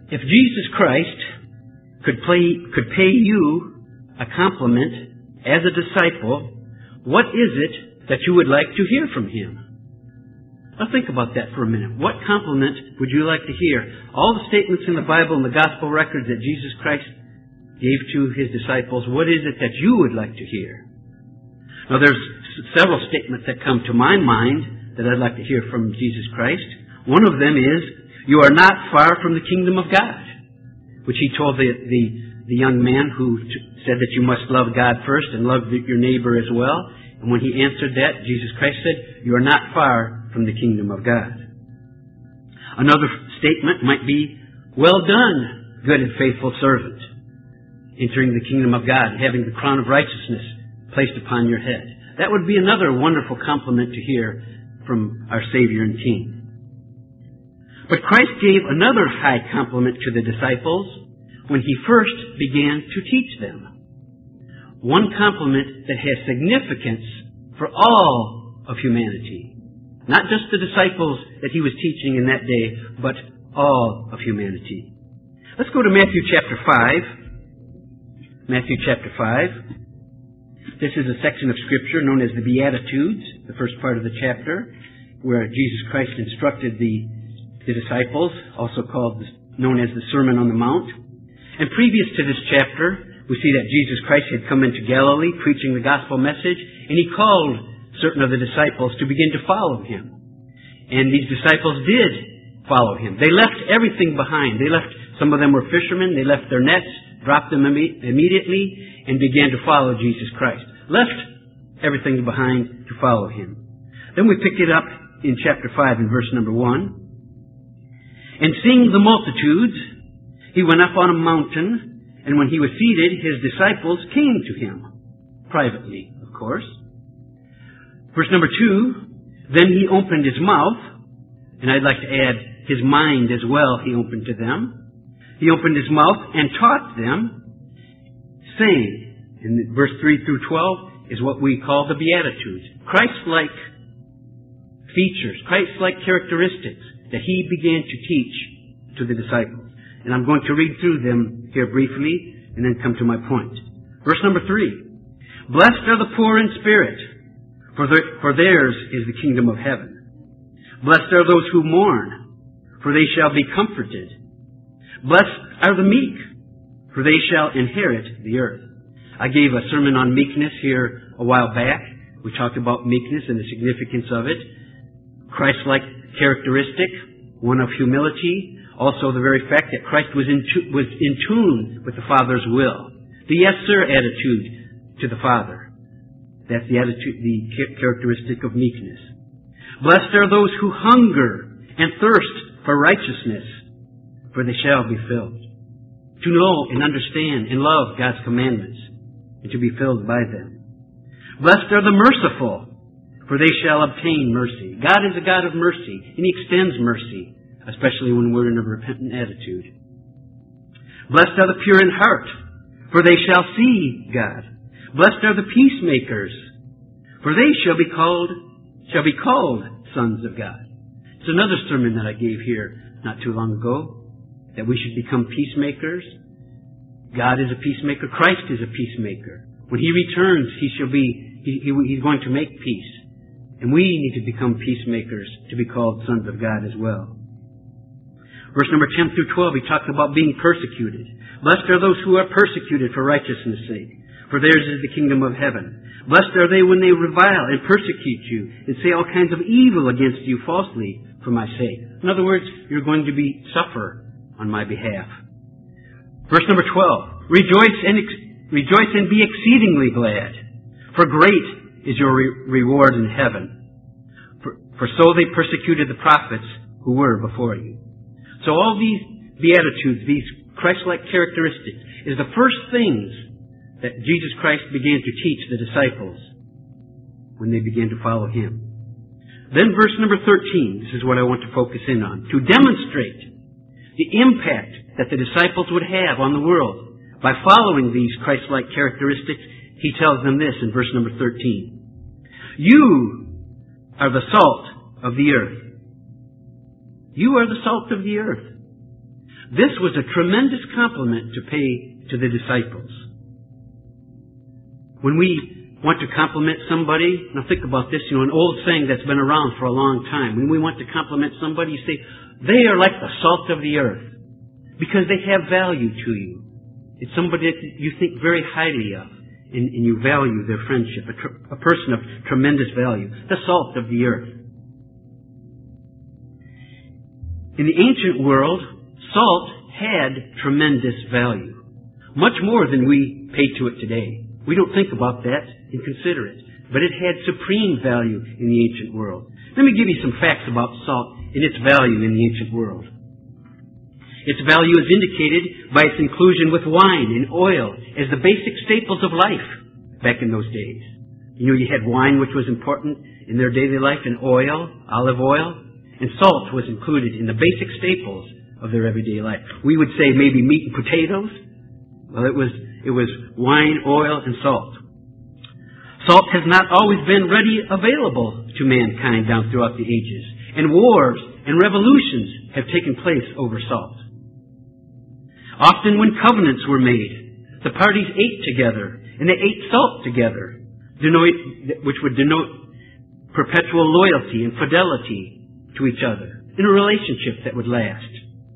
If Jesus Christ could pay you a compliment as a disciple, what is it that you would like to hear from Him? Now think about that for a minute. What compliment would you like to hear? All the statements in the Bible and the gospel records that Jesus Christ gave to His disciples, what is it that you would like to hear? Now there's several statements that come to my mind that I'd like to hear from Jesus Christ. One of them is, "You are not far from the kingdom of God," which He told the young man who said that you must love God first and love your neighbor as well. And when he answered that, Jesus Christ said, "You are not far from the kingdom of God." Another statement might be, "Well done, good and faithful servant," entering the kingdom of God, having the crown of righteousness placed upon your head. That would be another wonderful compliment to hear from our Savior and King. But Christ gave another high compliment to the disciples when He first began to teach them. One compliment that has significance for all of humanity. Not just the disciples that He was teaching in that day, but all of humanity. Let's go to Matthew chapter 5. Matthew chapter 5. This is a section of Scripture known as the Beatitudes, the first part of the chapter, where Jesus Christ instructed the disciples, also known as the Sermon on the Mount. And previous to this chapter, we see that Jesus Christ had come into Galilee preaching the gospel message, and He called certain of the disciples to begin to follow Him. And these disciples did follow Him. They left everything behind. Some of them were fishermen. They left their nets, dropped them immediately, and began to follow Jesus Christ. Left everything behind to follow Him. Then we pick it up in chapter 5 in verse number 1. "And seeing the multitudes, He went up on a mountain, and when He was seated, His disciples came to Him." Privately, of course. Verse number 2, "Then He opened His mouth," and I'd like to add His mind as well, He opened to them. "He opened His mouth and taught them, saying," in verse 3 through 12 is what we call the Beatitudes. Christ-like features, Christ-like characteristics that He began to teach to the disciples. And I'm going to read through them here briefly and then come to my point. Verse number 3. "Blessed are the poor in spirit, for theirs is the kingdom of heaven. Blessed are those who mourn, for they shall be comforted. Blessed are the meek, for they shall inherit the earth." I gave a sermon on meekness here a while back. We talked about meekness and the significance of it. Christ-like characteristic, one of humility. Also the very fact that Christ was in tune with the Father's will. The yes sir attitude to the Father. That's the attitude, the characteristic of meekness. "Blessed are those who hunger and thirst for righteousness, for they shall be filled." To know and understand and love God's commandments and to be filled by them. "Blessed are the merciful, for they shall obtain mercy." God is a God of mercy, and He extends mercy, especially when we're in a repentant attitude. "Blessed are the pure in heart, for they shall see God. Blessed are the peacemakers, for they shall be called sons of God." It's another sermon that I gave here not too long ago, that we should become peacemakers. God is a peacemaker. Christ is a peacemaker. When He returns, He's going to make peace. And we need to become peacemakers to be called sons of God as well. Verse number 10 through 12, He talks about being persecuted. "Blessed are those who are persecuted for righteousness' sake, for theirs is the kingdom of heaven. Blessed are they when they revile and persecute you and say all kinds of evil against you falsely for my sake." In other words, you're going to suffer on my behalf. Verse number 12, Rejoice and be exceedingly glad, for great is your reward in heaven. For so they persecuted the prophets who were before you. So all these Beatitudes, these Christ-like characteristics, is the first things that Jesus Christ began to teach the disciples when they began to follow Him. Then verse number 13, this is what I want to focus in on. To demonstrate the impact that the disciples would have on the world by following these Christ-like characteristics, He tells them this in verse number 13. "You are the salt of the earth." You are the salt of the earth. This was a tremendous compliment to pay to the disciples. When we want to compliment somebody, now think about this, an old saying that's been around for a long time. When we want to compliment somebody, you say, they are like the salt of the earth, because they have value to you. It's somebody that you think very highly of, and you value their friendship, a person of tremendous value, the salt of the earth. In the ancient world, salt had tremendous value, much more than we pay to it today. We don't think about that and consider it, but it had supreme value in the ancient world. Let me give you some facts about salt and its value in the ancient world. Its value is indicated by its inclusion with wine and oil as the basic staples of life back in those days. You had wine, which was important in their daily life, and oil, olive oil, and salt was included in the basic staples of their everyday life. We would say maybe meat and potatoes. Well, it was wine, oil, and salt. Salt has not always been readily available to mankind down throughout the ages, and wars and revolutions have taken place over salt. Often when covenants were made, the parties ate together, and they ate salt together, which would denote perpetual loyalty and fidelity to each other in a relationship that would last.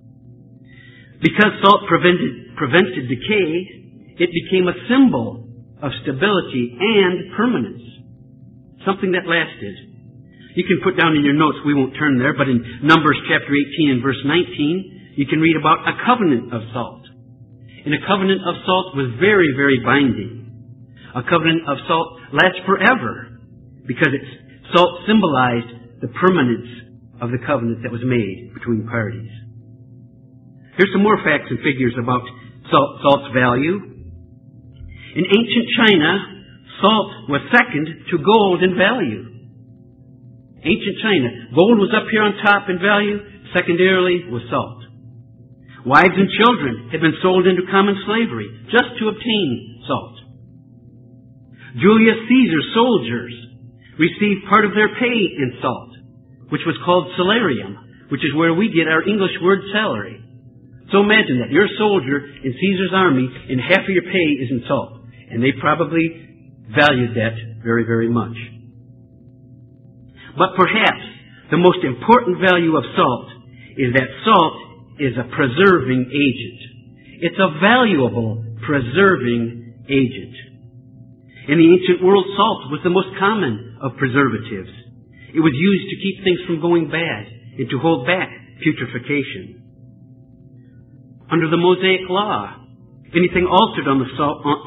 Because salt prevented decay, it became a symbol of stability and permanence, something that lasted. You can put down in your notes, we won't turn there, but in Numbers chapter 18 and verse 19, you can read about a covenant of salt. And a covenant of salt was very, very binding. A covenant of salt lasts forever because salt symbolized the permanence of the covenant that was made between parties. Here's some more facts and figures about salt's value. In ancient China, salt was second to gold in value. Ancient China, gold was up here on top in value, secondarily was salt. Wives and children had been sold into common slavery just to obtain salt. Julius Caesar's soldiers received part of their pay in salt, which was called salarium, which is where we get our English word salary. So imagine that. You're a soldier in Caesar's army, and half of your pay is in salt. And they probably valued that very, very much. But perhaps the most important value of salt is that salt is a preserving agent. It's a valuable preserving agent. In the ancient world, salt was the most common of preservatives. It was used to keep things from going bad and to hold back putrefaction. Under the Mosaic Law, anything offered on the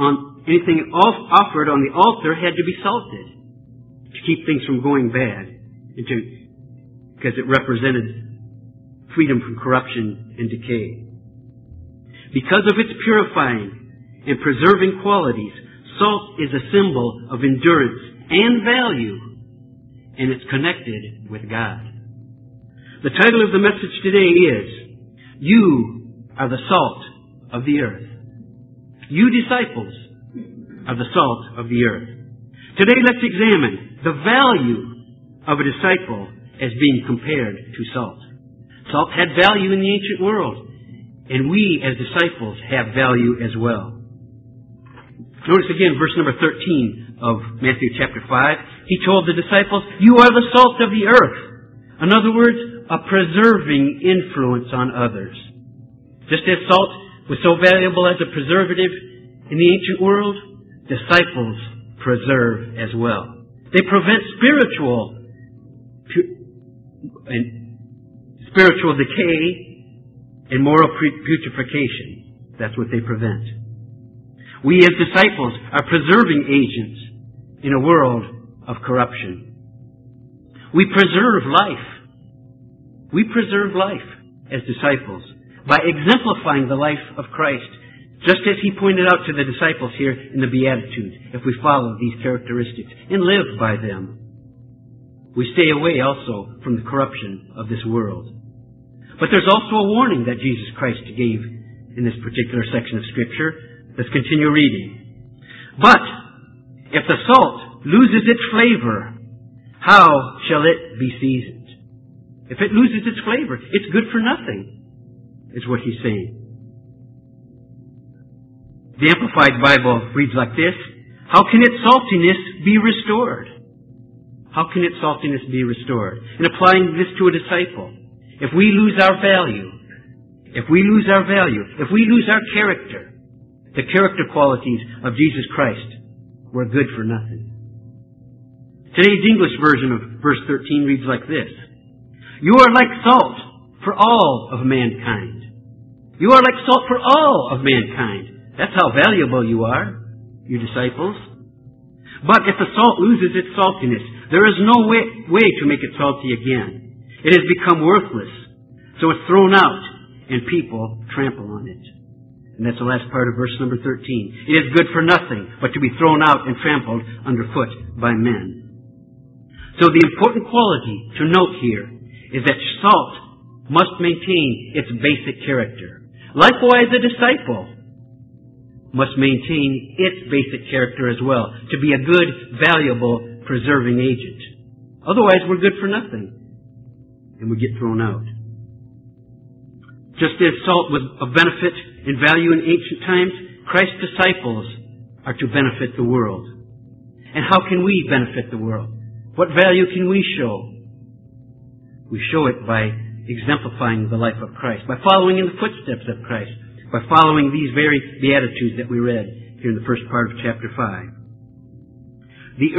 altar had to be salted to keep things from going bad, because it represented freedom from corruption and decay. Because of its purifying and preserving qualities, salt is a symbol of endurance and value, and it's connected with God. The title of the message today is, You are the salt of the earth. You disciples are the salt of the earth. Today let's examine the value of a disciple as being compared to salt. Salt had value in the ancient world, and we as disciples have value as well. Notice again verse number 13 of Matthew chapter 5. He told the disciples, you are the salt of the earth. In other words, a preserving influence on others. Just as salt was so valuable as a preservative in the ancient world, disciples preserve as well. They prevent spiritual decay and moral putrefaction. That's what they prevent. We as disciples are preserving agents in a world of corruption. We preserve life. We preserve life as disciples by exemplifying the life of Christ, just as He pointed out to the disciples here in the Beatitudes, if we follow these characteristics and live by them. We stay away also from the corruption of this world. But there's also a warning that Jesus Christ gave in this particular section of Scripture. Let's continue reading. But if the salt loses its flavor, how shall it be seasoned? If it loses its flavor, it's good for nothing. is what he's saying. The Amplified Bible reads like this: how can its saltiness be restored? How can its saltiness be restored? And applying this to a disciple, if we lose our value, if we lose our character, the character qualities of Jesus Christ, we're good for nothing. Today's English version of verse 13 reads like this: you are like salt for all of mankind. You are like salt for all of mankind. That's how valuable you are, you disciples. But if the salt loses its saltiness, there is no way to make it salty again. It has become worthless, so it's thrown out, and people trample on it. And that's the last part of verse number 13. It is good for nothing but to be thrown out and trampled underfoot by men. So the important quality to note here is that salt must maintain its basic character. Likewise, a disciple must maintain its basic character as well, to be a good, valuable, preserving agent. Otherwise, we're good for nothing, and we get thrown out. Just as salt was of benefit and value in ancient times, Christ's disciples are to benefit the world. And how can we benefit the world? What value can we show? We show it by exemplifying the life of Christ, by following in the footsteps of Christ, by following these very Beatitudes that we read here in the first part of chapter 5. The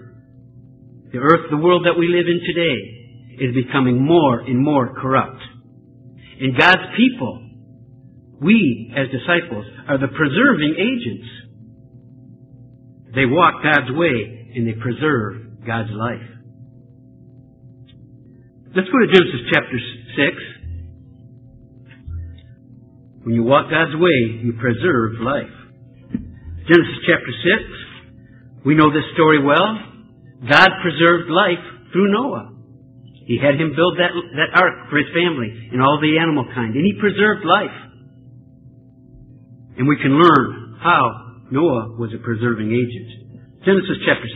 world that we live in today, is becoming more and more corrupt. And God's people, we as disciples, are the preserving agents. They walk God's way and they preserve God's life. Let's go to Genesis chapter 6. When you walk God's way, you preserve life. Genesis chapter 6, we know this story well. God preserved life through Noah. He had him build that ark for his family and all the animal kind, and he preserved life. And we can learn how Noah was a preserving agent. Genesis chapter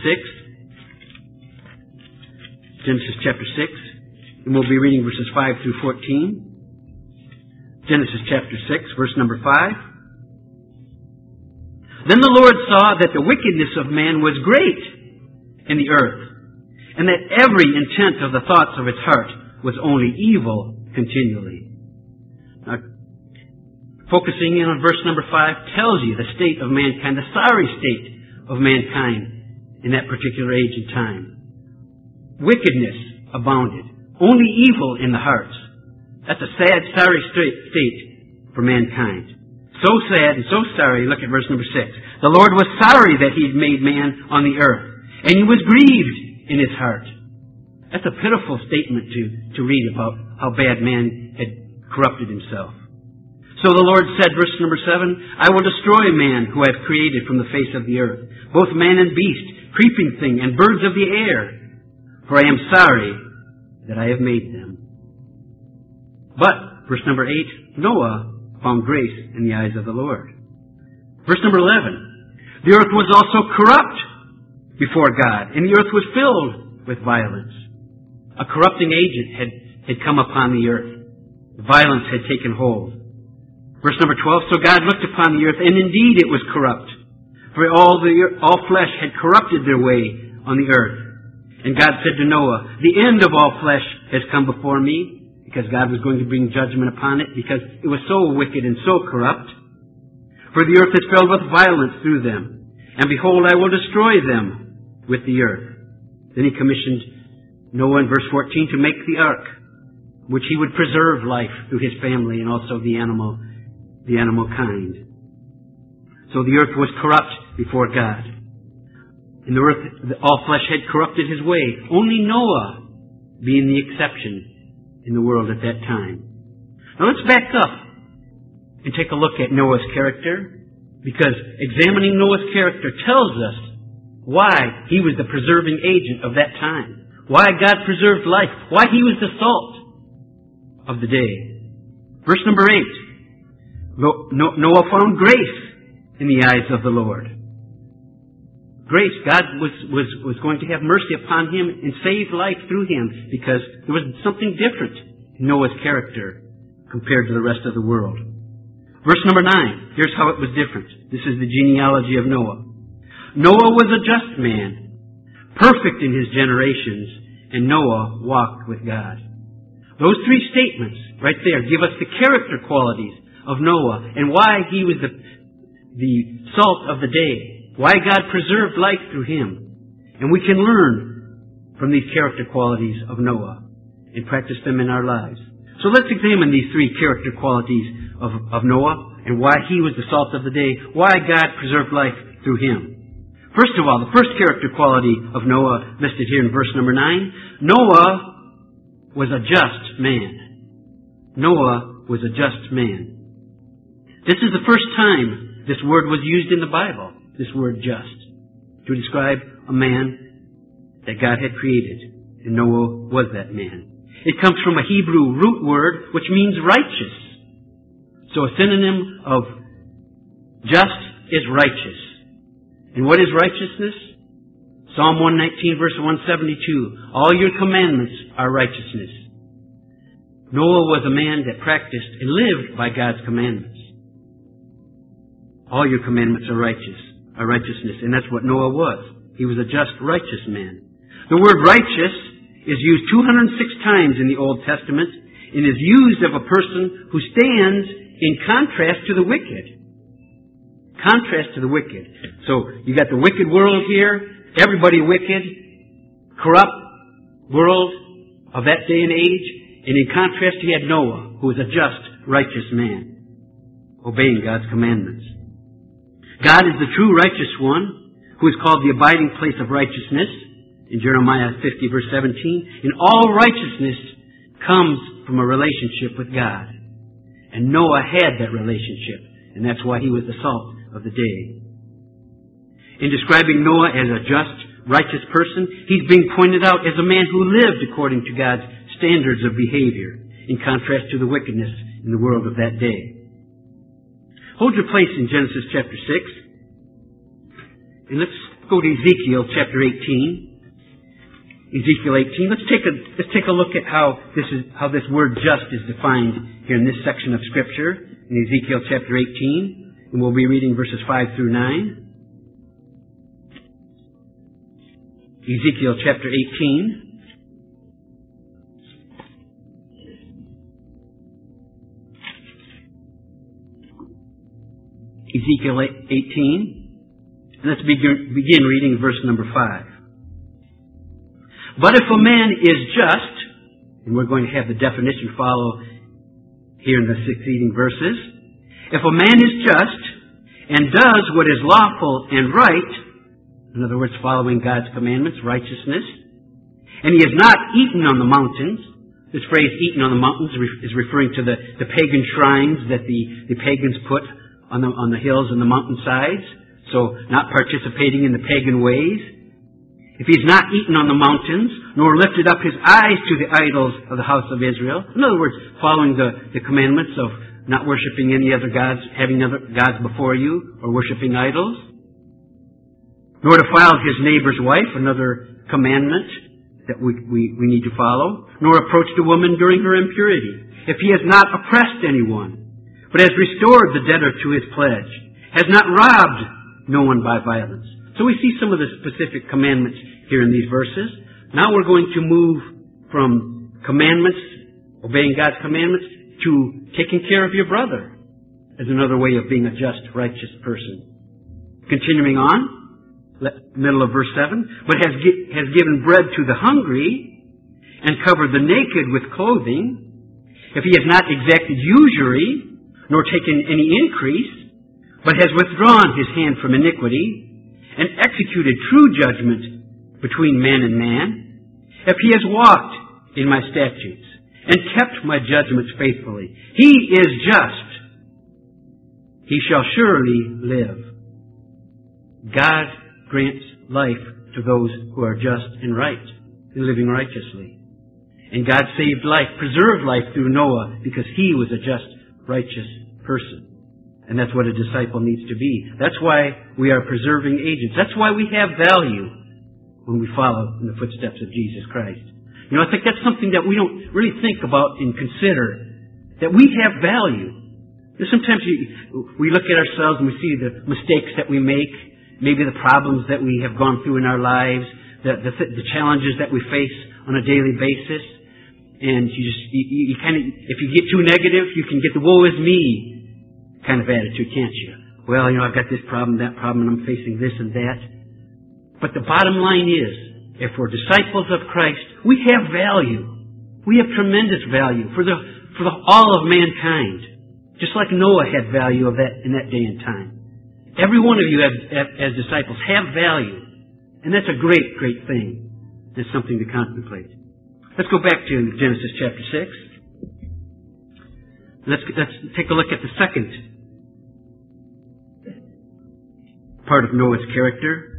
6. Genesis chapter 6, and we'll be reading verses 5 through 14. Genesis chapter 6, verse number 5. Then the Lord saw that the wickedness of man was great in the earth, and that every intent of the thoughts of its heart was only evil continually. Now, focusing in on verse number 5 tells you the state of mankind, the sorry state of mankind in that particular age and time. Wickedness abounded, only evil in the hearts. That's a sad, sorry state for mankind. So sad and so sorry. Look at verse number 6. The Lord was sorry that He had made man on the earth, and He was grieved in His heart. That's a pitiful statement to read about how bad man had corrupted himself. So the Lord said, verse number 7, I will destroy man who I have created from the face of the earth, both man and beast, creeping thing, and birds of the air, for I am sorry that I have made them. But, verse number 8, Noah found grace in the eyes of the Lord. Verse number 11, the earth was also corrupt before God, and the earth was filled with violence. A corrupting agent had come upon the earth. Violence had taken hold. Verse number 12, so God looked upon the earth, and indeed it was corrupt, for all flesh had corrupted their way on the earth. And God said to Noah, the end of all flesh has come before me, because God was going to bring judgment upon it, because it was so wicked and so corrupt. For the earth is filled with violence through them, and behold, I will destroy them with the earth. Then He commissioned Noah in verse 14 to make the ark, which he would preserve life through his family and also the animal kind. So the earth was corrupt before God. And the earth, all flesh had corrupted his way. Only Noah being the exception in the world at that time. Now let's back up and take a look at Noah's character, because examining Noah's character tells us why he was the preserving agent of that time, why God preserved life, why he was the salt of the day. Verse number 8, Noah found grace in the eyes of the Lord. Grace, God was going to have mercy upon him and save life through him, because there was something different in Noah's character compared to the rest of the world. Verse number 9, here's how it was different. This is the genealogy of Noah. Noah was a just man, perfect in his generations, and Noah walked with God. Those three statements right there give us the character qualities of Noah and why he was the salt of the day, why God preserved life through him. And we can learn from these character qualities of Noah and practice them in our lives. So let's examine these three character qualities of Noah and why he was the salt of the day, why God preserved life through him. First of all, the first character quality of Noah listed here in verse number 9, Noah was a just man. Noah was a just man. This is the first time this word was used in the Bible, this word just, to describe a man that God had created. And Noah was that man. It comes from a Hebrew root word which means righteous. So a synonym of just is righteous. And what is righteousness? Psalm 119 verse 172. All your commandments are righteousness. Noah was a man that practiced and lived by God's commandments. All your commandments are righteousness. And that's what Noah was. He was a just, righteous man. The word righteous is used 206 times in the Old Testament and is used of a person who stands in contrast to the wicked. Contrast to the wicked. So you got the wicked world here, everybody wicked, corrupt world of that day and age, and in contrast you had Noah, who was a just, righteous man, obeying God's commandments. God is the true righteous one, who is called the abiding place of righteousness, in Jeremiah 50 verse 17, and all righteousness comes from a relationship with God. And Noah had that relationship, and that's why he was the salt of the day. In describing Noah as a just, righteous person, he's being pointed out as a man who lived according to God's standards of behavior, in contrast to the wickedness in the world of that day. Hold your place in Genesis chapter 6, and let's go to Ezekiel chapter 18. Ezekiel 18. Let's take a look at how this word just is defined here in this section of Scripture in Ezekiel chapter 18. And we'll be reading verses 5 through 9. Ezekiel chapter 18. Ezekiel 18. And let's begin reading verse number 5. But if a man is just, and we're going to have the definition follow here in the succeeding verses. If a man is just and does what is lawful and right, in other words, following God's commandments, righteousness, and he is not eaten on the mountains. This phrase, eaten on the mountains, is referring to the pagan shrines that the pagans put on the hills and the mountainsides. So, not participating in the pagan ways. If he's not eaten on the mountains, nor lifted up his eyes to the idols of the house of Israel, in other words, following the commandments of not worshiping any other gods, having other gods before you, or worshiping idols, nor defiled his neighbor's wife, another commandment that we need to follow, nor approached a woman during her impurity. If he has not oppressed anyone, but has restored the debtor to his pledge, has not robbed no one by violence. So we see some of the specific commandments here in these verses. Now we're going to move from commandments, obeying God's commandments, to taking care of your brother as another way of being a just, righteous person. Continuing on, middle of verse 7, but has given bread to the hungry and covered the naked with clothing. If he has not exacted usury, nor taken any increase, but has withdrawn his hand from iniquity, and executed true judgment between man and man, if he has walked in my statutes and kept my judgments faithfully, he is just. He shall surely live. God grants life to those who are just and right, and living righteously. And God saved life, preserved life through Noah, because he was a just, righteous person. And that's what a disciple needs to be. That's why we are preserving agents. That's why we have value when we follow in the footsteps of Jesus Christ. You know, I think that's something that we don't really think about and consider that we have value. Sometimes we look at ourselves and we see the mistakes that we make, maybe the problems that we have gone through in our lives, the challenges that we face on a daily basis. And you kind of, if you get too negative, you can get the woe is me kind of attitude, can't you? Well, I've got this problem, that problem, and I'm facing this and that. But the bottom line is, if we're disciples of Christ, we have value. We have tremendous value for all of mankind. Just like Noah had value in that day and time. Every one of you as disciples have value. And that's a great, great thing. It's something to contemplate. Let's go back to Genesis chapter 6. Let's take a look at the second part of Noah's character.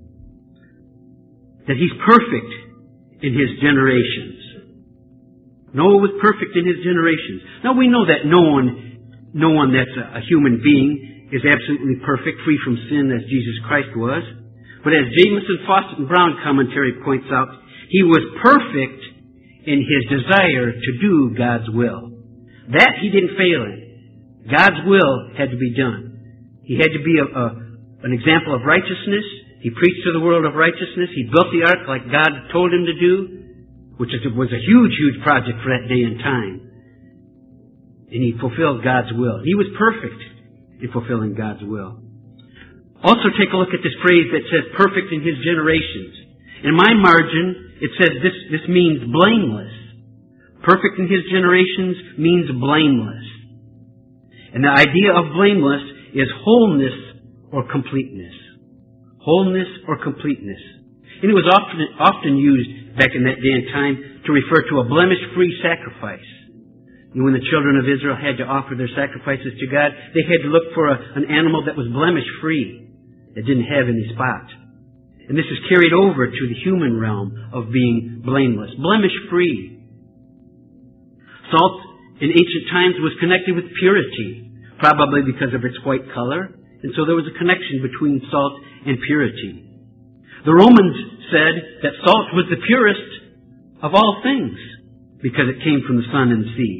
That he's perfect in his generations. Noah was perfect in his generations. Now we know that no one that's a human being is absolutely perfect, free from sin as Jesus Christ was. But as Jamieson, Fawcett, and Brown commentary points out, he was perfect in his desire to do God's will. That he didn't fail in. God's will had to be done. He had to be an example of righteousness. He preached to the world of righteousness. He built the ark like God told him to do, which was a huge, huge project for that day and time. And he fulfilled God's will. He was perfect in fulfilling God's will. Also take a look at this phrase that says perfect in his generations. In my margin, it says this means blameless. Perfect in his generations means blameless. And the idea of blameless is wholeness or completeness. Wholeness or completeness. And it was often used back in that day and time to refer to a blemish-free sacrifice. And when the children of Israel had to offer their sacrifices to God, they had to look for an animal that was blemish-free, that didn't have any spot. And this is carried over to the human realm of being blameless, blemish-free. Salt in ancient times was connected with purity, probably because of its white color, and so there was a connection between salt and purity. The Romans said that salt was the purest of all things because it came from the sun and the sea.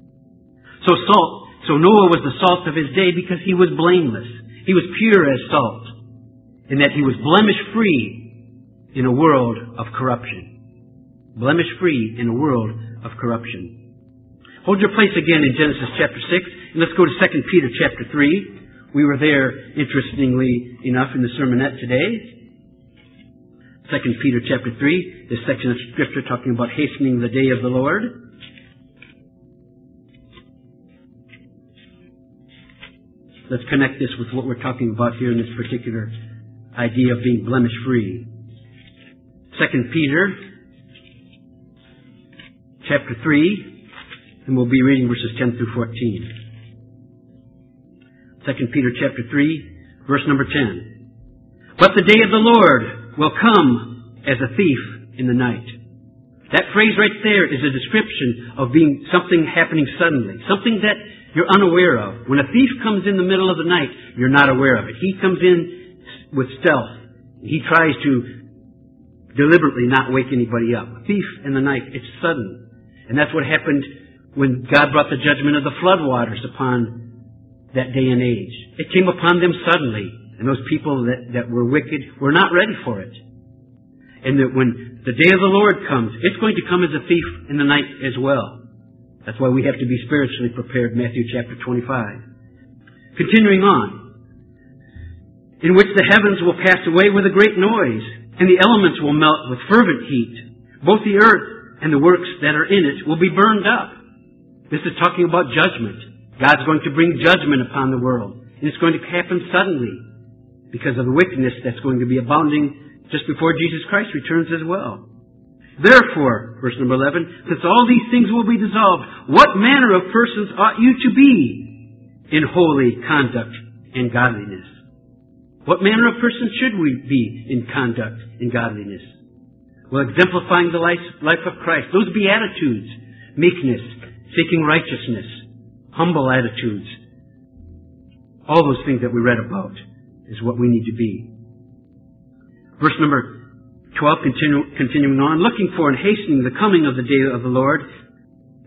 So Noah was the salt of his day because he was blameless. He was pure as salt, in that he was blemish-free in a world of corruption. Blemish-free in a world of corruption. Hold your place again in Genesis chapter 6, and let's go to 2 Peter chapter 3. We were there, interestingly enough, in the sermonette today. 2 Peter chapter 3, this section of Scripture talking about hastening the day of the Lord. Let's connect this with what we're talking about here in this particular idea of being blemish-free. 2 Peter chapter 3, and we'll be reading verses 10 through 14. 2 Peter chapter 3, verse number 10. But the day of the Lord will come as a thief in the night. That phrase right there is a description of being something happening suddenly, something that you're unaware of. When a thief comes in the middle of the night, you're not aware of it. He comes in with stealth. He tries to deliberately not wake anybody up. A thief in the night, it's sudden. And that's what happened when God brought the judgment of the floodwaters upon that day and age. It came upon them suddenly, and those people that were wicked were not ready for it. And that when the day of the Lord comes, it's going to come as a thief in the night as well. That's why we have to be spiritually prepared, Matthew chapter 25. Continuing on, in which the heavens will pass away with a great noise, and the elements will melt with fervent heat. Both the earth and the works that are in it will be burned up. This is talking about judgment. God's going to bring judgment upon the world. And it's going to happen suddenly because of the wickedness that's going to be abounding just before Jesus Christ returns as well. Therefore, verse number 11, since all these things will be dissolved, what manner of persons ought you to be in holy conduct and godliness? What manner of persons should we be in conduct and godliness? Well, exemplifying the life of Christ, those beatitudes, meekness, seeking righteousness, humble attitudes. All those things that we read about is what we need to be. Verse number 12, continuing on, looking for and hastening the coming of the day of the Lord.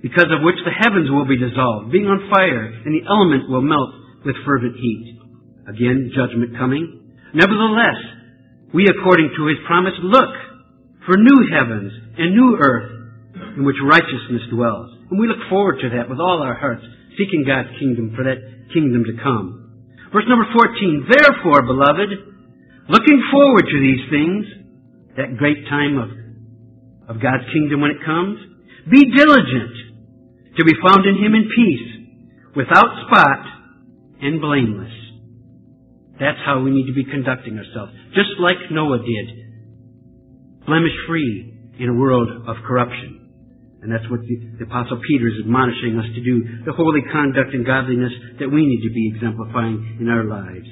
because of which the heavens will be dissolved, being on fire, and the element will melt with fervent heat. Again, judgment coming. Nevertheless, we, according to His promise, look for new heavens and new earth in which righteousness dwells. And we look forward to that with all our hearts, seeking God's kingdom, for that kingdom to come. Verse number 14, therefore, beloved, looking forward to these things, that great time of God's kingdom when it comes, be diligent to be found in Him in peace, without spot and blameless. That's how we need to be conducting ourselves, just like Noah did, blemish-free in a world of corruption. And that's what the Apostle Peter is admonishing us to do, the holy conduct and godliness that we need to be exemplifying in our lives.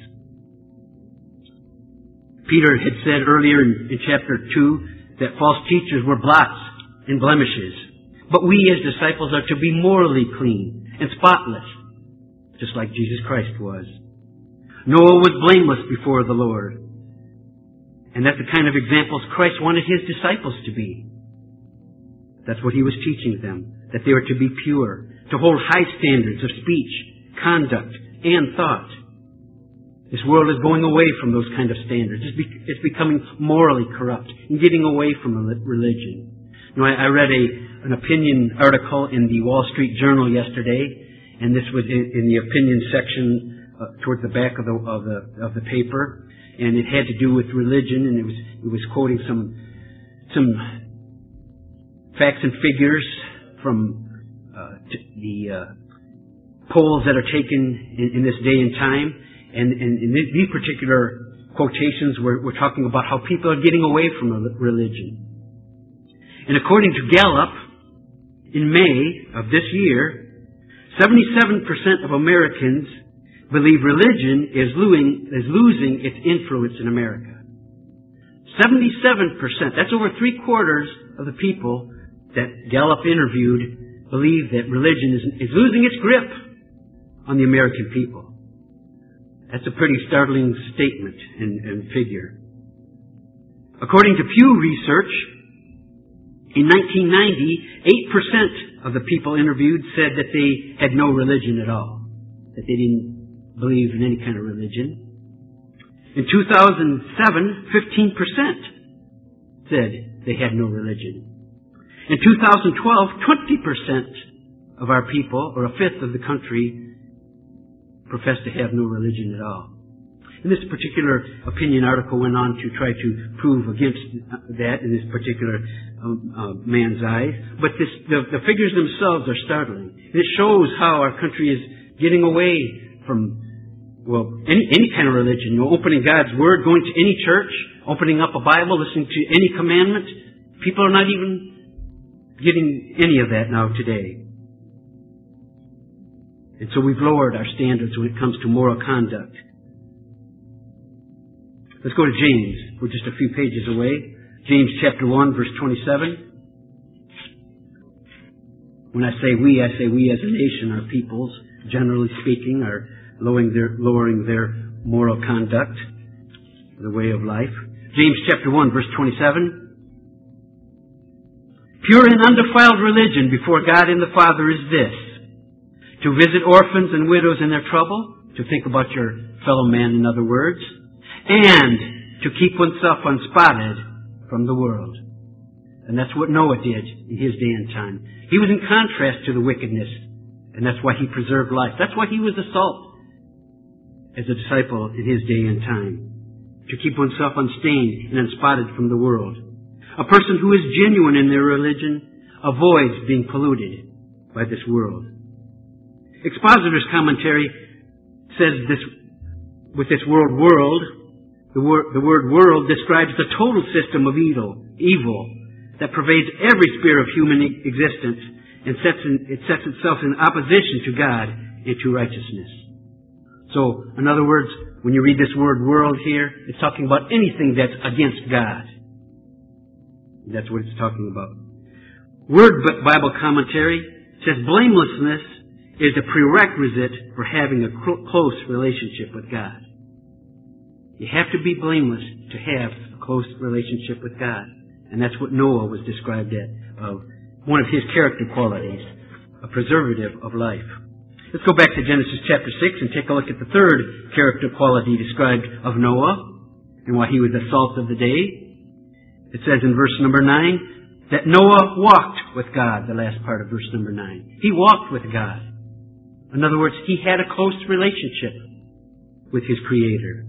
Peter had said earlier in chapter 2 that false teachers were blots and blemishes. But we as disciples are to be morally clean and spotless, just like Jesus Christ was. Noah was blameless before the Lord. And that's the kind of examples Christ wanted His disciples to be. That's what He was teaching them, that they were to be pure, to hold high standards of speech, conduct, and thought. This world is going away from those kind of standards. It's becoming morally corrupt and getting away from religion. You know, I read an opinion article in the Wall Street Journal yesterday, and this was in the opinion section towards the back of the paper, and it had to do with religion, and it was quoting some facts and figures from the polls that are taken in this day and time, and these particular quotations were talking about how people are getting away from religion. And according to Gallup, in May of this year, 77% of Americans believe religion is losing its influence in America. 77%. That's over 3/4 of the people that Gallup interviewed believe that religion is losing its grip on the American people. That's a pretty startling statement and figure. According to Pew Research, in 1990, 8% of the people interviewed said that they had no religion at all, that they didn't believe in any kind of religion. In 2007, 15% said they had no religion. In 2012, 20% of our people, or a fifth of the country, professed to have no religion at all. And this particular opinion article went on to try to prove against that in this particular man's eyes. But the figures themselves are startling. It shows how our country is getting away from, any kind of religion. Opening God's Word, going to any church, opening up a Bible, listening to any commandment. People are not even getting any of that now today. And so we've lowered our standards when it comes to moral conduct. Let's go to James. We're just a few pages away. James chapter 1, verse 27. When I say we as a nation, our peoples, generally speaking, are lowering their moral conduct, the way of life. James chapter 1, verse 27. Pure and undefiled religion before God and the Father is this: to visit orphans and widows in their trouble, to think about your fellow man, in other words, and to keep oneself unspotted from the world. And that's what Noah did in his day and time. He was in contrast to the wickedness, and that's why he preserved life. That's why he was the salt as a disciple in his day and time, to keep oneself unstained and unspotted from the world. A person who is genuine in their religion avoids being polluted by this world. Expositor's commentary says this: with this word world, the word world describes the total system of evil that pervades every sphere of human existence, and it sets itself in opposition to God and to righteousness. So, in other words, when you read this word world here, it's talking about anything that's against God. That's what it's talking about. Word Bible commentary says blamelessness is a prerequisite for having a close relationship with God. You have to be blameless to have a close relationship with God. And that's what Noah was described as, one of his character qualities. a preservative of life. Let's go back to Genesis chapter 6 and take a look at the third character quality described of Noah and why he was the salt of the day. It says in verse number 9 that Noah walked with God, the last part of verse number 9. He walked with God. In other words, he had a close relationship with his Creator.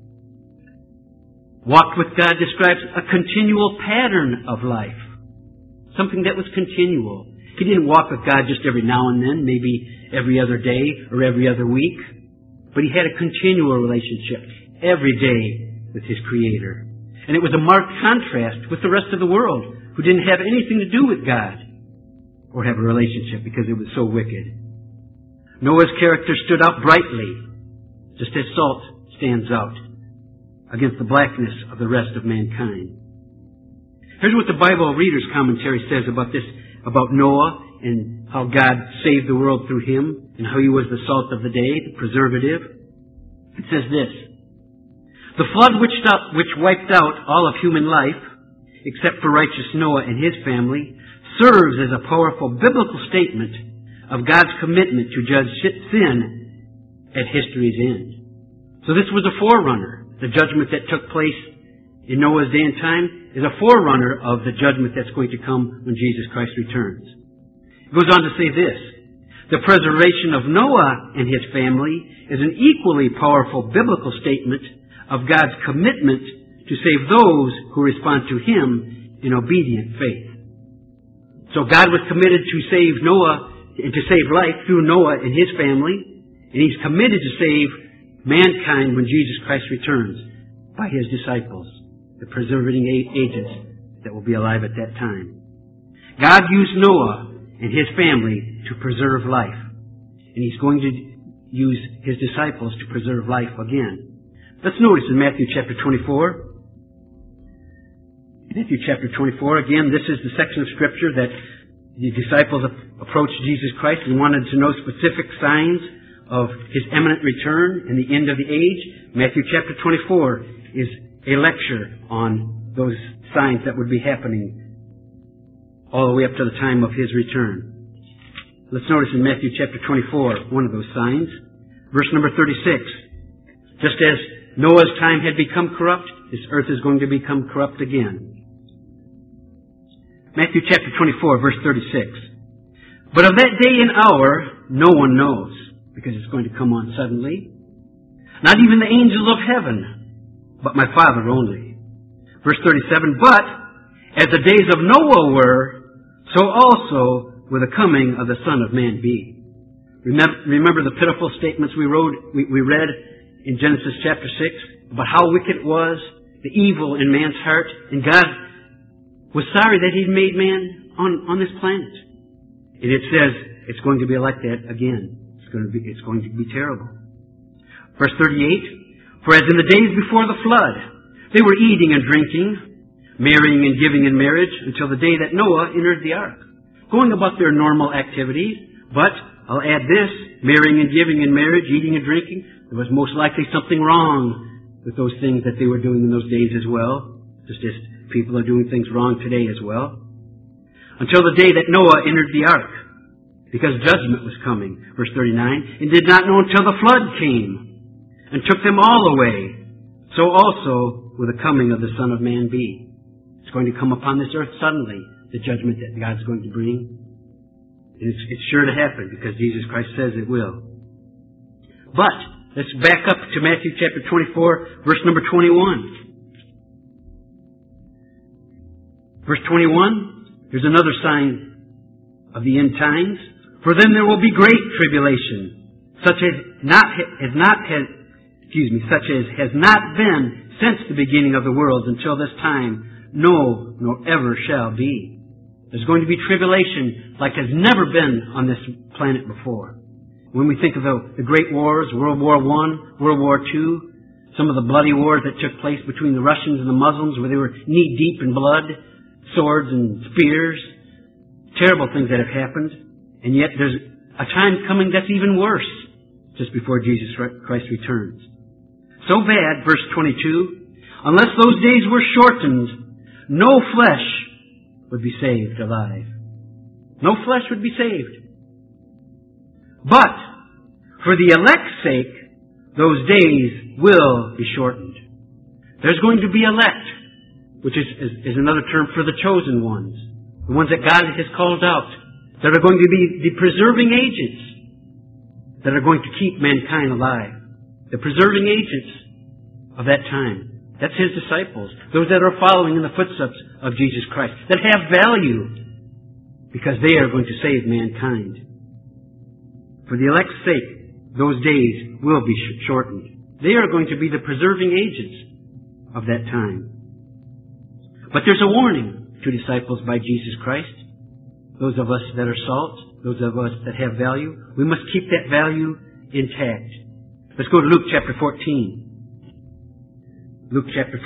Walked with God describes a continual pattern of life. Something that was continual. He didn't walk with God just every now and then, maybe every other day or every other week. But he had a continual relationship every day with his Creator. And it was a marked contrast with the rest of the world who didn't have anything to do with God or have a relationship because it was so wicked. Noah's character stood out brightly, just as salt stands out against the blackness of the rest of mankind. Here's what the Bible Reader's Commentary says about this, about Noah and how God saved the world through him and how he was the salt of the day, the preservative. It says this: the flood which wiped out all of human life, except for righteous Noah and his family, serves as a powerful biblical statement of God's commitment to judge sin at history's end. So this was a forerunner. The judgment that took place in Noah's day and time is a forerunner of the judgment that's going to come when Jesus Christ returns. It goes on to say this: the preservation of Noah and his family is an equally powerful biblical statement of God's commitment to save those who respond to Him in obedient faith. So God was committed to save Noah and to save life through Noah and his family, and He's committed to save mankind when Jesus Christ returns by His disciples, the preserving agents that will be alive at that time. God used Noah and his family to preserve life, and He's going to use His disciples to preserve life again. Let's notice in Matthew chapter 24. Matthew chapter 24, again, this is the section of Scripture that the disciples approached Jesus Christ and wanted to know specific signs of His imminent return and the end of the age. Matthew chapter 24 is a lecture on those signs that would be happening all the way up to the time of His return. Let's notice in Matthew chapter 24, one of those signs. Verse number 36. Just as Noah's time had become corrupt, this earth is going to become corrupt again. Matthew chapter 24, verse 36. But of that day and hour no one knows, because it's going to come on suddenly. Not even the angels of heaven, but my Father only. Verse 37, but as the days of Noah were, so also will the coming of the Son of Man be. Remember the pitiful statements we read in Genesis chapter 6 about how wicked it was, the evil in man's heart, and God was sorry that He'd made man on this planet. And it says it's going to be like that again. It's going to be terrible. Verse 38, for as in the days before the flood, they were eating and drinking, marrying and giving in marriage, until the day that Noah entered the ark, going about their normal activities. But I'll add this: marrying and giving in marriage, eating and drinking. There was most likely something wrong with those things that they were doing in those days as well, just as people are doing things wrong today as well. Until the day that Noah entered the ark, because judgment was coming. Verse 39, and did not know until the flood came and took them all away. So also will the coming of the Son of Man be. It's going to come upon this earth suddenly, the judgment that God's going to bring. And it's sure to happen because Jesus Christ says it will. But let's back up to Matthew chapter 24, verse number 21. Verse 21, here's another sign of the end times. For then there will be great tribulation, such as has not been since the beginning of the world until this time, no, nor ever shall be. There's going to be tribulation like has never been on this planet before. When we think of the great wars, World War I, World War II, some of the bloody wars that took place between the Russians and the Muslims, where they were knee-deep in blood, swords and spears, terrible things that have happened. And yet there's a time coming that's even worse, just before Jesus Christ returns. So bad, verse 22, unless those days were shortened, no flesh would be saved alive. No flesh would be saved. But for the elect's sake, those days will be shortened. There's going to be elect, which is another term for the chosen ones, the ones that God has called out, that are going to be the preserving agents that are going to keep mankind alive. The preserving agents of that time. That's His disciples, those that are following in the footsteps of Jesus Christ, that have value because they are going to save mankind. For the elect's sake, those days will be shortened. They are going to be the preserving agents of that time. But there's a warning to disciples by Jesus Christ. Those of us that are salt, those of us that have value, we must keep that value intact. Let's go to Luke chapter 14. Luke chapter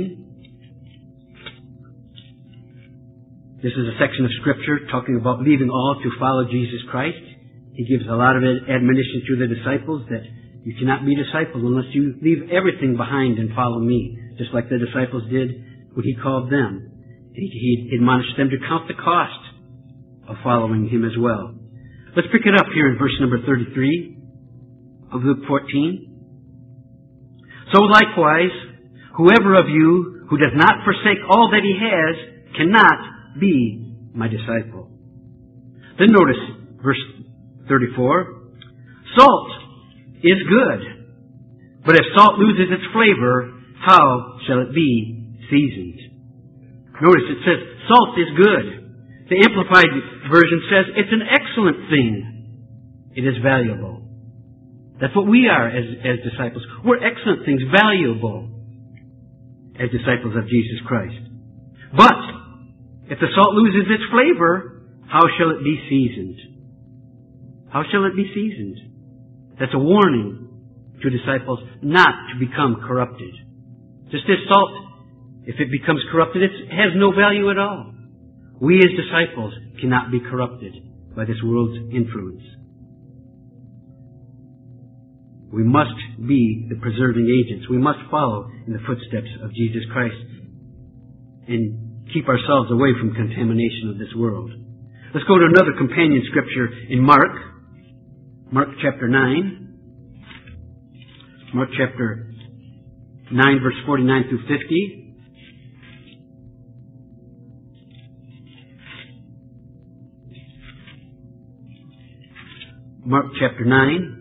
14. This is a section of Scripture talking about leaving all to follow Jesus Christ. He gives a lot of admonition to the disciples that you cannot be disciples unless you leave everything behind and follow me, just like the disciples did when He called them. He admonished them to count the cost of following Him as well. Let's pick it up here in verse number 33 of Luke 14. So likewise, whoever of you who does not forsake all that he has cannot be my disciple. Then notice verse 34. Salt is good, but if salt loses its flavor, how shall it be seasoned? Notice it says salt is good. The Amplified Version says it's an excellent thing. It is valuable. That's what we are as disciples. We're excellent things, valuable as disciples of Jesus Christ. But if the salt loses its flavor, how shall it be seasoned? How shall it be seasoned? That's a warning to disciples not to become corrupted. Just as salt, if it becomes corrupted, it has no value at all. We as disciples cannot be corrupted by this world's influence. We must be the preserving agents. We must follow in the footsteps of Jesus Christ and keep ourselves away from contamination of this world. Let's go to another companion scripture in Mark. Mark chapter 9. Mark chapter 9 verse 49 through 50. Mark chapter 9,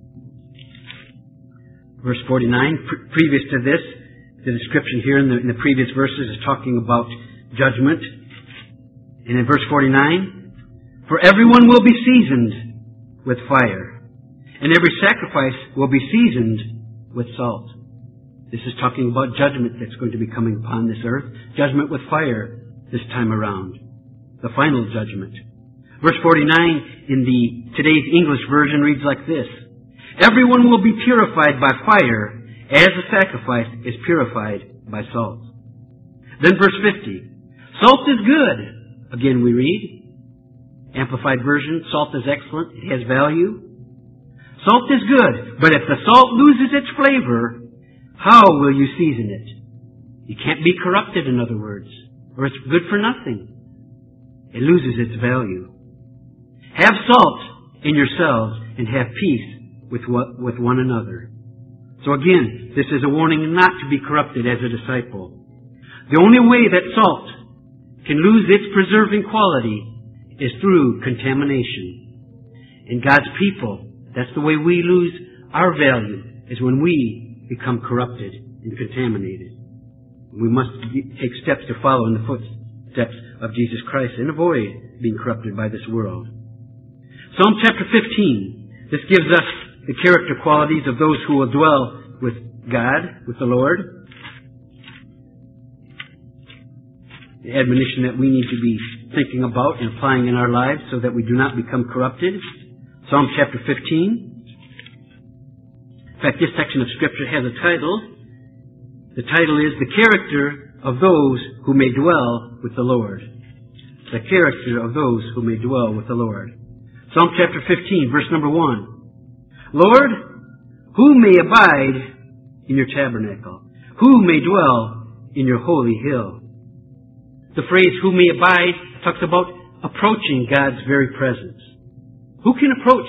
verse 49. Previous to this, the description here in the previous verses is talking about judgment. And in verse 49, for everyone will be seasoned with fire, and every sacrifice will be seasoned with salt. This is talking about judgment that's going to be coming upon this earth. Judgment with fire this time around. The final judgment. Verse 49 in today's English version reads like this. Everyone will be purified by fire as a sacrifice is purified by salt. Then verse 50. Salt is good. Again we read. Amplified version, salt is excellent. It has value. Salt is good, but if the salt loses its flavor, how will you season it? You can't be corrupted, in other words, or it's good for nothing. It loses its value. Have salt in yourselves and have peace with one another. So again, this is a warning not to be corrupted as a disciple. The only way that salt can lose its preserving quality is through contamination. In God's people, that's the way we lose our value, is when we become corrupted and contaminated. We must take steps to follow in the footsteps of Jesus Christ and avoid being corrupted by this world. Psalm chapter 15. This gives us the character qualities of those who will dwell with God, with the Lord. The admonition that we need to be thinking about and applying in our lives so that we do not become corrupted. Psalm chapter 15. In fact, this section of Scripture has a title. The title is The Character of Those Who May Dwell with the Lord. The character of those who may dwell with the Lord. Psalm chapter 15, verse number 1. Lord, who may abide in your tabernacle? Who may dwell in your holy hill? The phrase, who may abide, talks about approaching God's very presence. Who can approach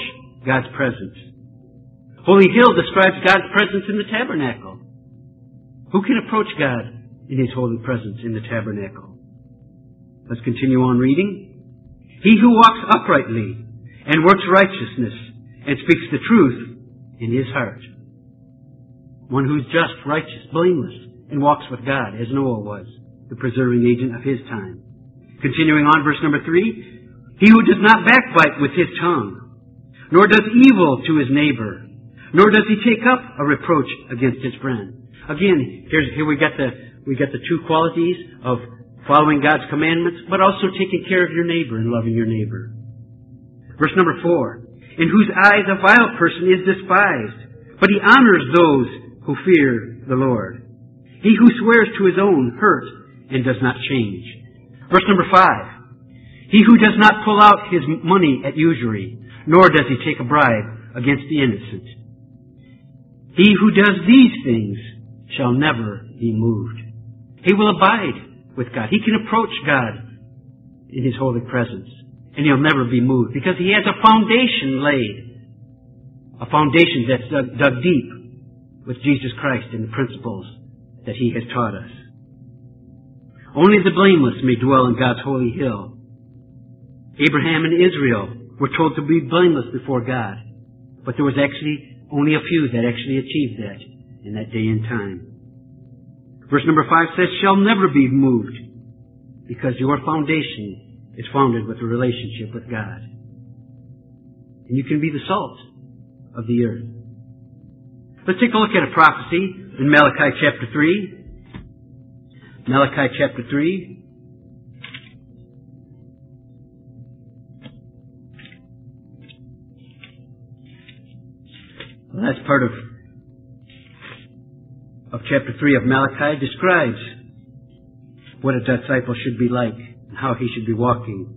God's presence. Holy Hill describes God's presence in the tabernacle. Who can approach God in His holy presence in the tabernacle? Let's continue on reading. He who walks uprightly and works righteousness and speaks the truth in his heart. One who's just, righteous, blameless, and walks with God, as Noah was, the preserving agent of his time. Continuing on, verse number 3, he who does not backbite with his tongue, nor does evil to his neighbor, nor does he take up a reproach against his friend. Again, here we got the two qualities of following God's commandments, but also taking care of your neighbor and loving your neighbor. Verse number 4, in whose eyes a vile person is despised, but he honors those who fear the Lord. He who swears to his own hurt and does not change. Verse number 5, he who does not pull out his money at usury, nor does he take a bribe against the innocent. He who does these things shall never be moved. He will abide with God. He can approach God in His holy presence, and he'll never be moved because he has a foundation laid. A foundation that's dug deep with Jesus Christ and the principles that He has taught us. Only the blameless may dwell in God's holy hill. Abraham and Israel were told to be blameless before God, but there was actually only a few that actually achieved that in that day and time. Verse number 5 says, shall never be moved, because your foundation is founded with a relationship with God. And you can be the salt of the earth. Let's take a look at a prophecy in Malachi chapter 3. Malachi chapter 3. The last part of chapter 3 of Malachi describes what a disciple should be like and how he should be walking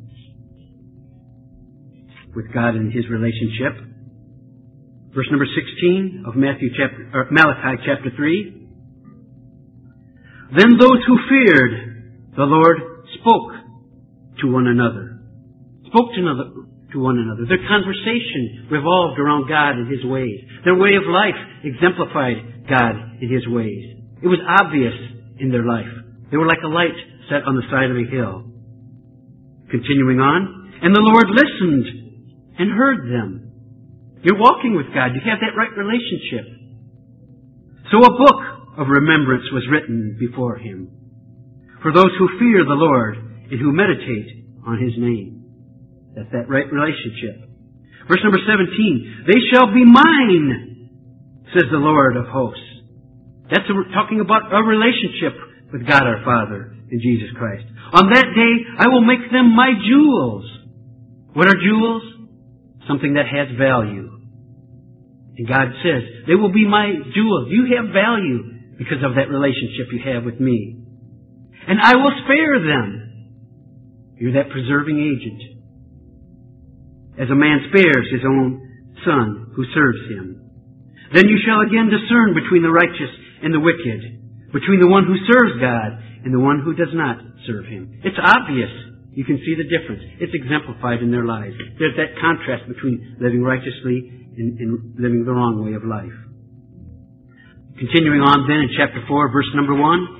with God in his relationship. Verse number 16 of Malachi chapter 3. Then those who feared the Lord spoke to one another. Their conversation revolved around God and His ways. Their way of life exemplified God and His ways. It was obvious in their life. They were like a light set on the side of a hill. Continuing on, and the Lord listened and heard them. You're walking with God. You have that right relationship. So a book of remembrance was written before Him for those who fear the Lord and who meditate on His name. That's that right relationship. Verse number 17, they shall be mine, says the Lord of hosts. That's talking about a relationship with God our Father and Jesus Christ. On that day, I will make them my jewels. What are jewels? Something that has value. And God says, they will be my jewels. You have value because of that relationship you have with me. And I will spare them. You're that preserving agent. As a man spares his own son who serves him. Then you shall again discern between the righteous and the wicked, between the one who serves God and the one who does not serve Him. It's obvious. You can see the difference. It's exemplified in their lives. There's that contrast between living righteously and living the wrong way of life. Continuing on then in chapter 4, verse number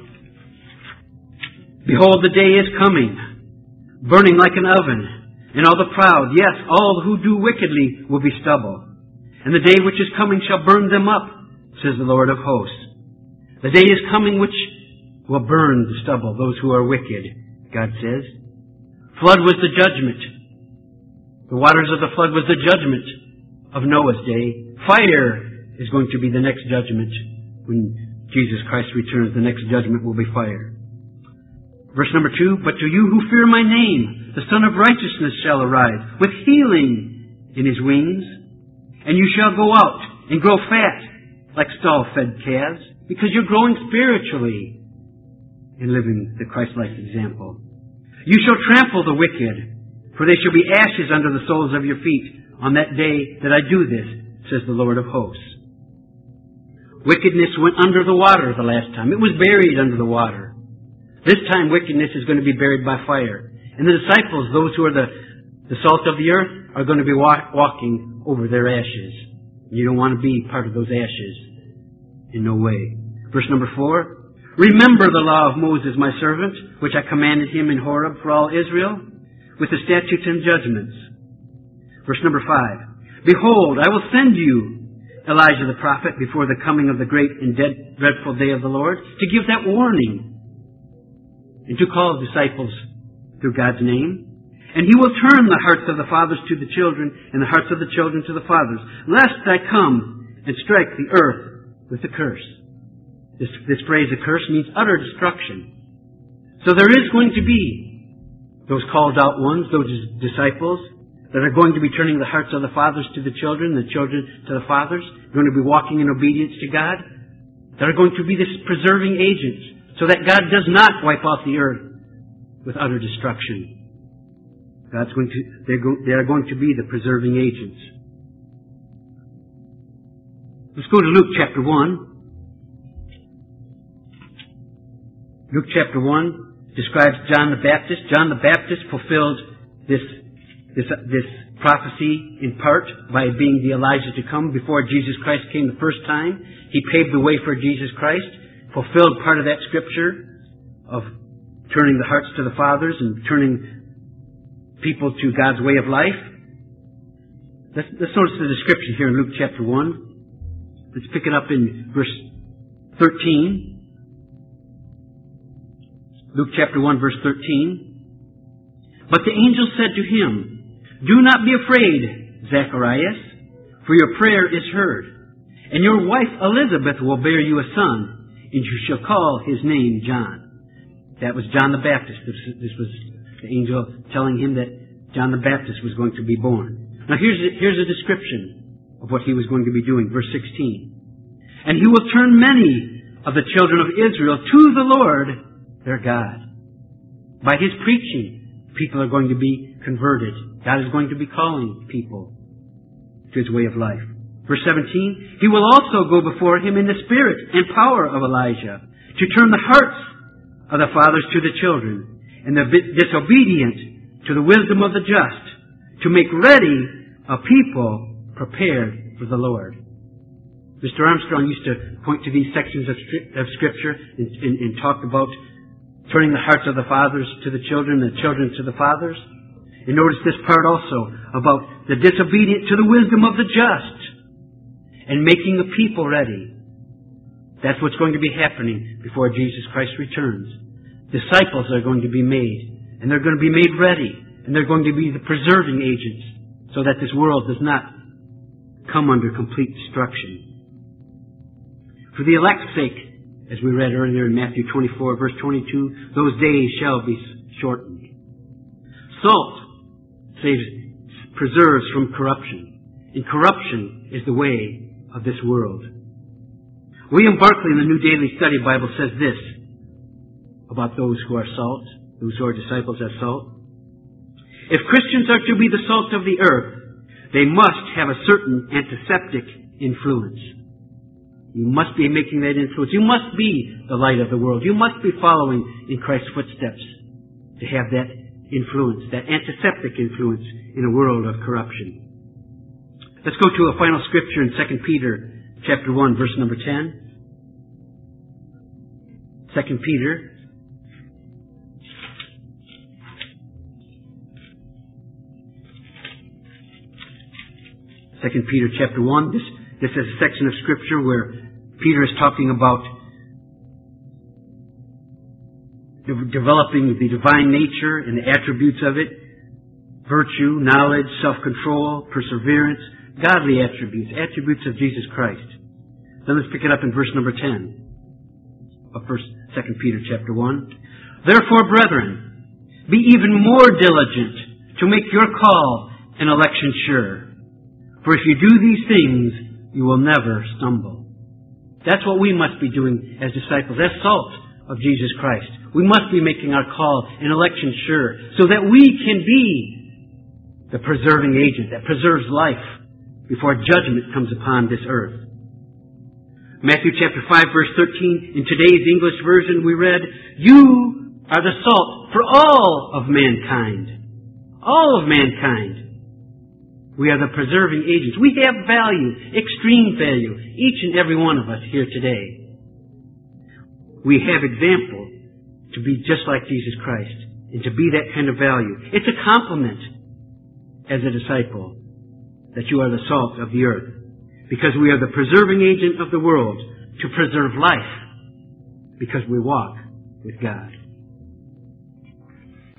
1. Behold, the day is coming, burning like an oven, and all the proud, yes, all who do wickedly will be stubble. And the day which is coming shall burn them up, says the Lord of hosts. The day is coming which will burn the stubble, those who are wicked, God says. Flood was the judgment. The waters of the flood was the judgment of Noah's day. Fire is going to be the next judgment. When Jesus Christ returns, the next judgment will be fire. Verse number 2, but to you who fear my name, the Son of Righteousness shall arise, with healing in His wings, and you shall go out and grow fat like stall-fed calves, because you're growing spiritually and living the Christ-like example. You shall trample the wicked, for they shall be ashes under the soles of your feet on that day that I do this, says the Lord of hosts. Wickedness went under the water the last time. It was buried under the water. This time wickedness is going to be buried by fire. And the disciples, those who are the salt of the earth, are going to be walking over their ashes. You don't want to be part of those ashes. In no way. Verse number 4. Remember the law of Moses, my servant, which I commanded him in Horeb for all Israel, with the statutes and judgments. Verse number 5. Behold, I will send you Elijah the prophet before the coming of the great and dreadful day of the Lord, to give that warning and to call disciples through God's name. And he will turn the hearts of the fathers to the children and the hearts of the children to the fathers, lest I come and strike the earth with a curse. This phrase, a curse, means utter destruction. So there is going to be those called out ones, those disciples, that are going to be turning the hearts of the fathers to the children to the fathers, going to be walking in obedience to God, that are going to be this preserving agents, so that God does not wipe out the earth with utter destruction. They are going to be the preserving agents. Let's go to Luke chapter 1. Luke chapter 1 describes John the Baptist. John the Baptist fulfilled this prophecy in part by being the Elijah to come before Jesus Christ came the first time. He paved the way for Jesus Christ, fulfilled part of that scripture of turning the hearts to the fathers and turning people to God's way of life. Let's notice the description here in Luke chapter 1. Let's pick it up in verse 13. Luke chapter 1 verse 13. But the angel said to him, Do not be afraid, Zacharias, for your prayer is heard, and your wife Elizabeth will bear you a son, and you shall call his name John. That was John the Baptist. This was the angel telling him that John the Baptist was going to be born. Now here's a description of what he was going to be doing. Verse 16. And he will turn many of the children of Israel to the Lord their God. By his preaching, people are going to be converted. God is going to be calling people to his way of life. Verse 17, he will also go before him in the spirit and power of Elijah, to turn the hearts of the fathers to the children, and the disobedient to the wisdom of the just, to make ready a people prepared for the Lord. Mr. Armstrong used to point to these sections of Scripture and talk about turning the hearts of the fathers to the children and the children to the fathers. And notice this part also about the disobedient to the wisdom of the just and making the people ready. That's what's going to be happening before Jesus Christ returns. Disciples are going to be made, and they're going to be made ready, and they're going to be the preserving agents so that this world does not come under complete destruction. For the elect's sake, as we read earlier in Matthew 24, verse 22, those days shall be shortened. Salt preserves from corruption, and corruption is the way of this world. William Barclay in the New Daily Study Bible says this about those who are salt, those who are disciples as salt. If Christians are to be the salt of the earth, they must have a certain antiseptic influence. You must be making that influence. You must be the light of the world. You must be following in Christ's footsteps to have that influence, that antiseptic influence in a world of corruption. Let's go to a final scripture in 2 Peter chapter 1, verse number 10. 2 Peter chapter 1. This is a section of Scripture where Peter is talking about developing the divine nature and the attributes of it. Virtue, knowledge, self-control, perseverance, godly attributes of Jesus Christ. Then let's pick it up in verse number 10 of 2 Peter chapter 1. Therefore, brethren, be even more diligent to make your call and election sure. For if you do these things, you will never stumble. That's what we must be doing as disciples, as salt of Jesus Christ. We must be making our call and election sure, so that we can be the preserving agent that preserves life before judgment comes upon this earth. Matthew chapter 5 verse 13, in today's English version we read, You are the salt for all of mankind. All of mankind. We are the preserving agents. We have value, extreme value, each and every one of us here today. We have example to be just like Jesus Christ and to be that kind of value. It's a compliment as a disciple that you are the salt of the earth, because we are the preserving agent of the world to preserve life, because we walk with God.